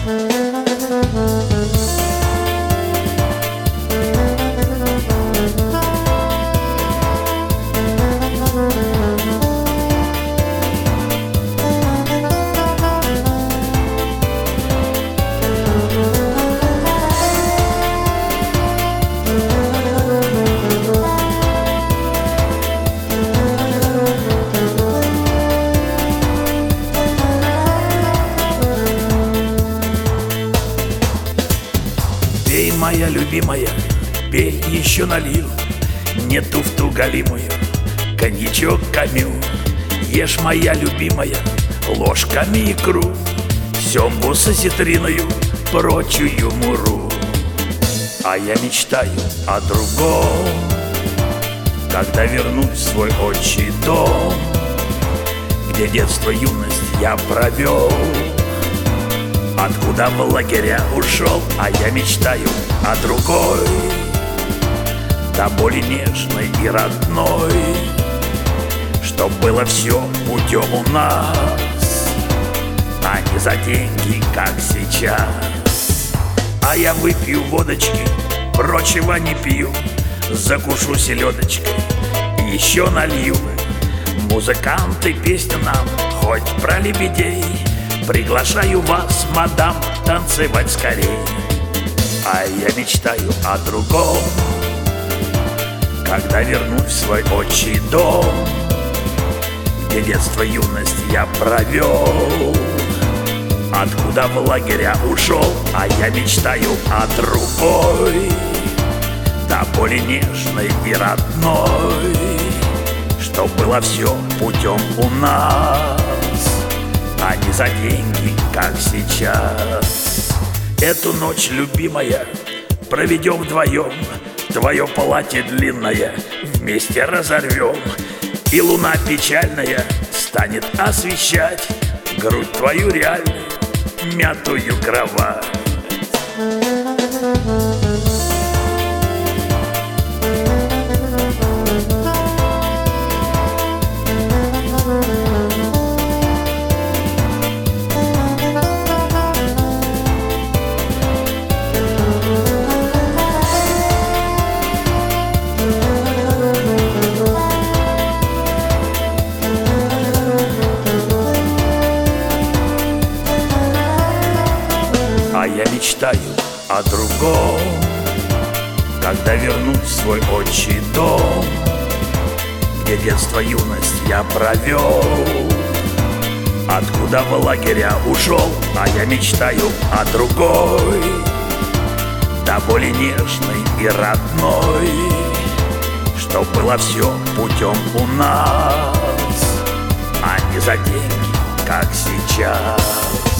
Пей, моя любимая, пей, еще налью не туфту галимую, коньячок камю. Ешь, моя любимая, ложками икру, семгу с осетриною, прочую муру. А я мечтаю о другом, когда вернусь в свой отчий дом, где детство, юность я провел, откуда в лагеря ушел. А я мечтаю о другой, да более нежной и родной, чтоб было все путем у нас, а не за деньги, как сейчас. А я выпью водочки, прочего не пью, закушу селедочкой, еще налью. Музыканты, песню нам хоть про лебедей, приглашаю вас, мадам, танцевать скорей. А я мечтаю о другом, когда вернусь в свой отчий дом, где детство, юность я провел, откуда в лагеря ушел. А я мечтаю о другой, да более нежной и родной, чтоб было все путем у нас, а не за деньги, как сейчас. Эту ночь, любимая, проведем вдвоем, твое платье длинное вместе разорвем, и луна печальная станет освещать грудь твою реальную, мятую кровать. А я мечтаю о другом, когда вернусь в свой отчий дом, где детство, юность я провел, откуда в лагеря ушел. А я мечтаю о другой, да более нежной и родной, чтоб было все путем у нас, а не за деньги, как сейчас.